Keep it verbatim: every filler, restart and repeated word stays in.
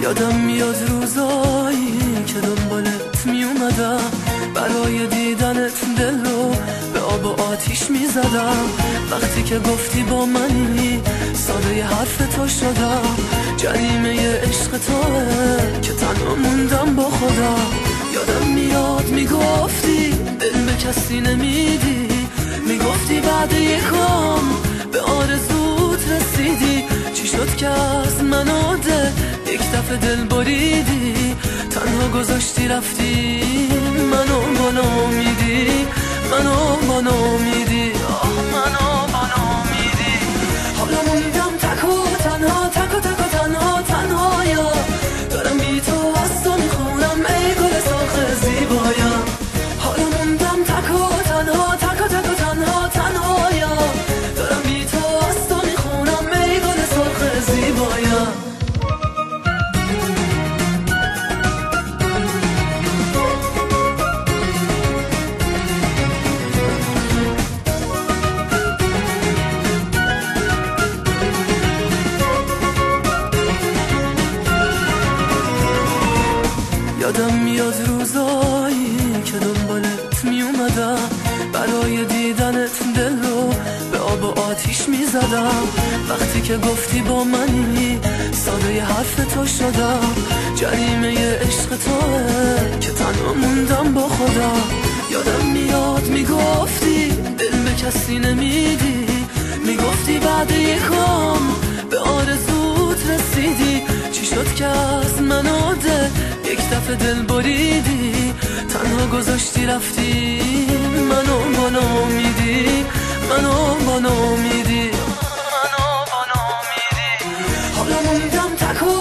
یادم میاد روزایی که دنبالت میومدم، برای دیدنت دل رو به آب و آتیش میزدم. وقتی که گفتی با منی ساده ی حرف تو شدم. جریمه ی عشق توه که تنها موندم با خودم. یادم میاد میگفتی دل به کسی نمیدی، میگفتی بعد یکم به آرزوت رسیدی. چی شد که از من آده یک دفعه دل بریدی، تنها گذاشتی رفتی منو با نامیدی، منو با نامیدی، آه منو با نامیدی. حالا موندم تک و تنها، تک و تک و تنها تنها یا دارم بی تو از تو میخونم ای گل سرخ زیبایم. حالا موندم تک و تنها، تک و تک و تنها تنها یا دارم بی تو از تو میخونم ای گل سرخ زیبایم. یادم میاد روزایی که دنبالت میومدم، برای دیدنت دل رو به آب و آتیش میزدم. وقتی که گفتی با منی ساده ی حرف تو شدم. جریمه ی عشق توه که تنها موندم با خودم. یادم میاد میگفتی دل به کسی نمیدی، میگفتی بعد یکم به آرزوت رسیدی. چی شد که از من آده یک دفعه دل بریدی، تنها گذاشتی رفتی منو با نامیدی، منو با نامیدی، منو با نامیدی. حالا موندم تک و